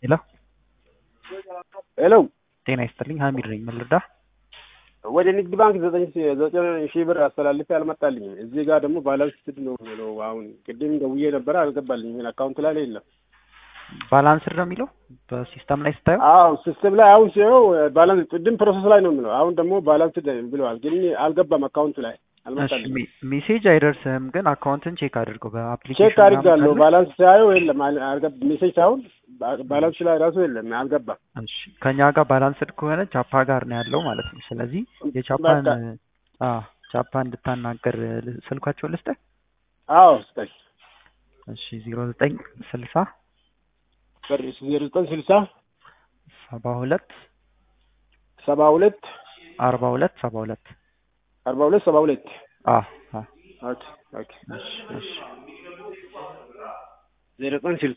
ሄሎ ሄሎ ጤና ይስጥልኝ ሀሚድ ነኝ ምን ልርዳህ? ወደ ንግድ ባንክ 9,000 ብር አስተላልፌ አልመጣልኝም። እዚህ ጋር ደግሞ ባላንስ ስድ ነው የሚለው። አሁን ቅድም ደውዬ ነበር አልገባልኝም። ምን አካውንት ላይ የለም። ባላንስድ ነው የሚለው በሲስተም ላይ ስታየው? አዎ ሲስተም ላይ አሁን ሲሆን ባላንስ ቅድም ፕሮሰስ ላይ ነው የሚለው። አሁን ደግሞ ባላንስ ብለዋል፣ ግን አልገባም አካውንት ላይ አልመጣልኝም። ሜሴጅ አይደርስህም፣ ግን አካውንትን ቼክ አድርገው በአፕሊኬሽን ቼክ አድርጋለሁ። ባላንስ ሳየው የለም አልገባም። ሜሴጅ ሳይሆን ባላንስ ላይ ራሱ የለም አልገባም። እሺ ከኛ ጋር ባላንስድ ከሆነ ቻፓ ጋር ነው ያለው ማለት ነው። ስለዚህ የቻፓን ቻፓ እንድታናገር ስልኳቸው ልስጥህ? አዎ ስጠኝ። እሺ 0960 0960 72 72 42 72 42 ኦኬ ኦኬ እሺ 0960